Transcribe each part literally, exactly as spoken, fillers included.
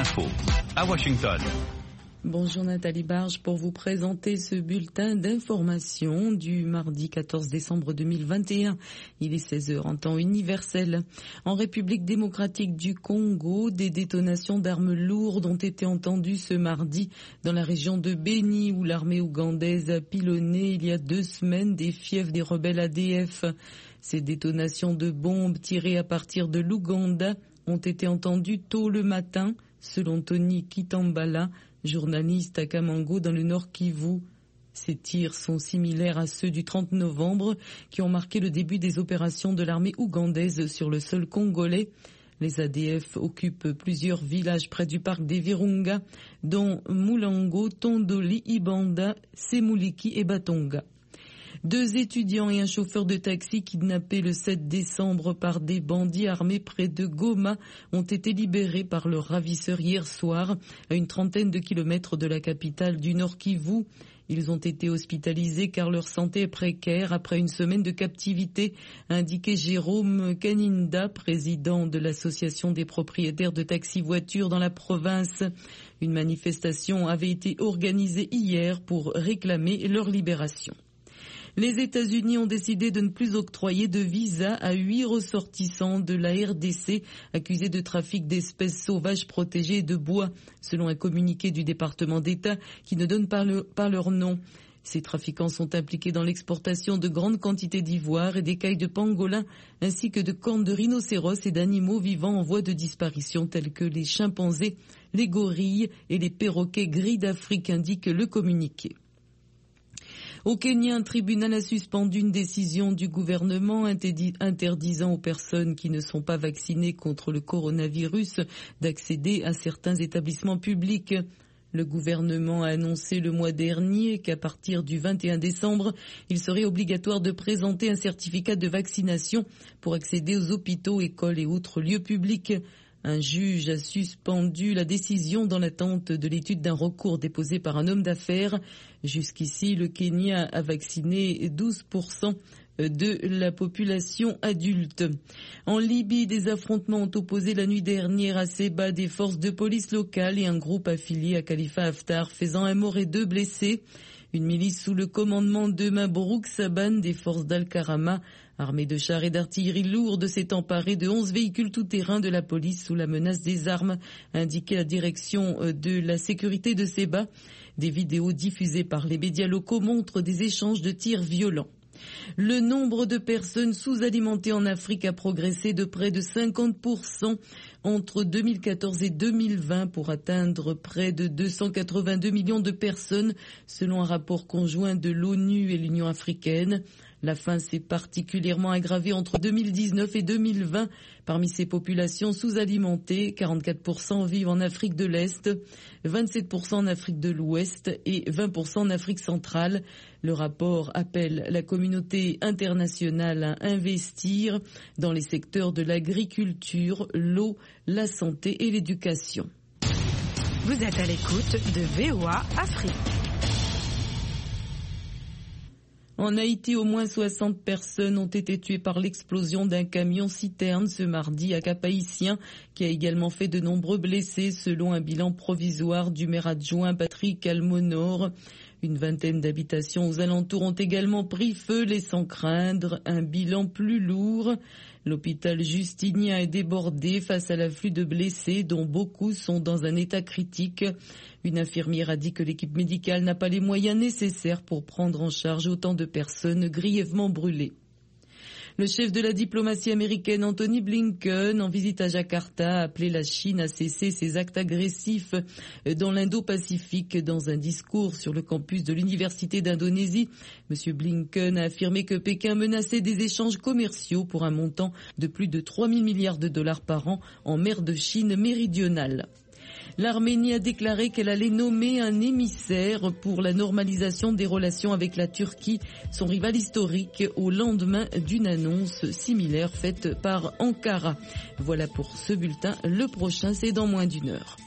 l'info, à Washington. Bonjour Nathalie Barge pour vous présenter ce bulletin d'information du mardi quatorze décembre deux mille vingt et un. Il est seize heures en temps universel. En République démocratique du Congo, des détonations d'armes lourdes ont été entendues ce mardi dans la région de Beni où l'armée ougandaise a pilonné il y a deux semaines des fiefs des rebelles A D F. Ces détonations de bombes tirées à partir de l'Ouganda ont été entendues tôt le matin, selon Tony Kitambala, journaliste à Kamango dans le Nord Kivu. Ces tirs sont similaires à ceux du trente novembre qui ont marqué le début des opérations de l'armée ougandaise sur le sol congolais. Les A D F occupent plusieurs villages près du parc des Virunga, dont Mulango, Tondoli, Ibanda, Semuliki et Batonga. Deux étudiants et un chauffeur de taxi kidnappés le sept décembre par des bandits armés près de Goma ont été libérés par leurs ravisseurs hier soir à une trentaine de kilomètres de la capitale du Nord Kivu. Ils ont été hospitalisés car leur santé est précaire après une semaine de captivité, a indiqué Jérôme Kaninda, président de l'association des propriétaires de taxi-voitures dans la province. Une manifestation avait été organisée hier pour réclamer leur libération. Les États-Unis ont décidé de ne plus octroyer de visa à huit ressortissants de la R D C accusés de trafic d'espèces sauvages protégées et de bois, selon un communiqué du département d'État qui ne donne pas, le, pas leur nom. Ces trafiquants sont impliqués dans l'exportation de grandes quantités d'ivoire et d'écailles de pangolin, ainsi que de cornes de rhinocéros et d'animaux vivants en voie de disparition tels que les chimpanzés, les gorilles et les perroquets gris d'Afrique, indique le communiqué. Au Kenya, un tribunal a suspendu une décision du gouvernement interdisant aux personnes qui ne sont pas vaccinées contre le coronavirus d'accéder à certains établissements publics. Le gouvernement a annoncé le mois dernier qu'à partir du vingt et un décembre, il serait obligatoire de présenter un certificat de vaccination pour accéder aux hôpitaux, écoles et autres lieux publics. Un juge a suspendu la décision dans l'attente de l'étude d'un recours déposé par un homme d'affaires. Jusqu'ici, le Kenya a vacciné douze pour cent de la population adulte. En Libye, des affrontements ont opposé la nuit dernière à Seba des forces de police locales et un groupe affilié à Khalifa Haftar, faisant un mort et deux blessés. Une milice sous le commandement de Mabrouk Saban des forces d'Al-Karama, armée de chars et d'artillerie lourde, s'est emparée de onze véhicules tout-terrain de la police sous la menace des armes, a indiqué la direction de la sécurité de Seba. Des vidéos diffusées par les médias locaux montrent des échanges de tirs violents. Le nombre de personnes sous-alimentées en Afrique a progressé de près de cinquante pour cent entre deux mille quatorze et deux mille vingt pour atteindre près de deux cent quatre-vingt-deux millions de personnes, selon un rapport conjoint de l'ONU et l'Union africaine. La faim s'est particulièrement aggravée entre deux mille dix-neuf et deux mille vingt. Parmi ces populations sous-alimentées, quarante-quatre pour cent vivent en Afrique de l'Est, vingt-sept pour cent en Afrique de l'Ouest et vingt pour cent en Afrique centrale. Le rapport appelle la communauté internationale à investir dans les secteurs de l'agriculture, l'eau, la santé et l'éducation. Vous êtes à l'écoute de V O A Afrique. En Haïti, au moins soixante personnes ont été tuées par l'explosion d'un camion-citerne ce mardi à Cap-Haïtien, qui a également fait de nombreux blessés, selon un bilan provisoire du maire adjoint Patrick Almonor. Une vingtaine d'habitations aux alentours ont également pris feu, laissant craindre un bilan plus lourd. L'hôpital Justinien est débordé face à l'afflux de blessés, dont beaucoup sont dans un état critique. Une infirmière a dit que l'équipe médicale n'a pas les moyens nécessaires pour prendre en charge autant de personnes grièvement brûlées. Le chef de la diplomatie américaine, Anthony Blinken, en visite à Jakarta, a appelé la Chine à cesser ses actes agressifs dans l'Indo-Pacifique. Dans un discours sur le campus de l'Université d'Indonésie, M. Blinken a affirmé que Pékin menaçait des échanges commerciaux pour un montant de plus de trois mille milliards de dollars par an en mer de Chine méridionale. L'Arménie a déclaré qu'elle allait nommer un émissaire pour la normalisation des relations avec la Turquie, son rival historique, au lendemain d'une annonce similaire faite par Ankara. Voilà pour ce bulletin. Le prochain, c'est dans moins d'une heure.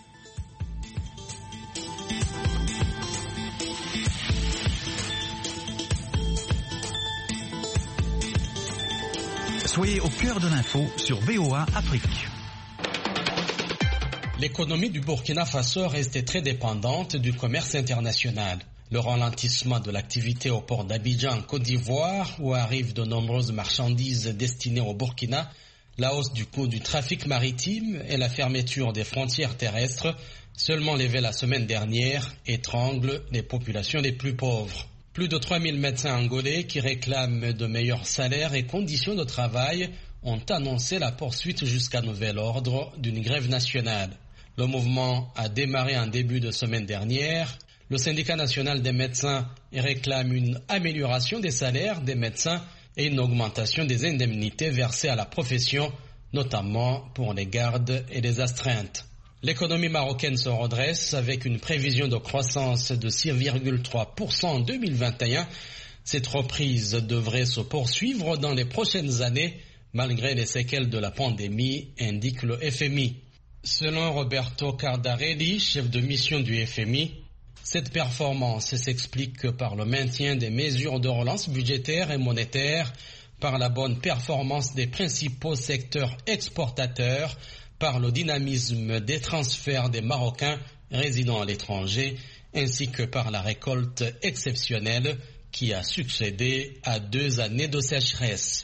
Soyez au cœur de l'info sur V O A Afrique. L'économie du Burkina Faso reste très dépendante du commerce international. Le ralentissement de l'activité au port d'Abidjan, Côte d'Ivoire, où arrivent de nombreuses marchandises destinées au Burkina, la hausse du coût du trafic maritime et la fermeture des frontières terrestres, seulement levées la semaine dernière, étranglent les populations les plus pauvres. Plus de trois mille médecins angolais qui réclament de meilleurs salaires et conditions de travail ont annoncé la poursuite jusqu'à nouvel ordre d'une grève nationale. Le mouvement a démarré en début de semaine dernière. Le syndicat national des médecins réclame une amélioration des salaires des médecins et une augmentation des indemnités versées à la profession, notamment pour les gardes et les astreintes. L'économie marocaine se redresse avec une prévision de croissance de six virgule trois pour cent en deux mille vingt et un. Cette reprise devrait se poursuivre dans les prochaines années, malgré les séquelles de la pandémie, indique le F M I. Selon Roberto Cardarelli, chef de mission du F M I, cette performance s'explique par le maintien des mesures de relance budgétaire et monétaire, par la bonne performance des principaux secteurs exportateurs, par le dynamisme des transferts des Marocains résidant à l'étranger, ainsi que par la récolte exceptionnelle qui a succédé à deux années de sécheresse.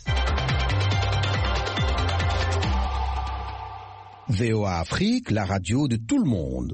V O A Afrique, la radio de tout le monde.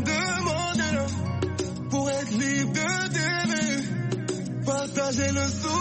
Partager le sourire.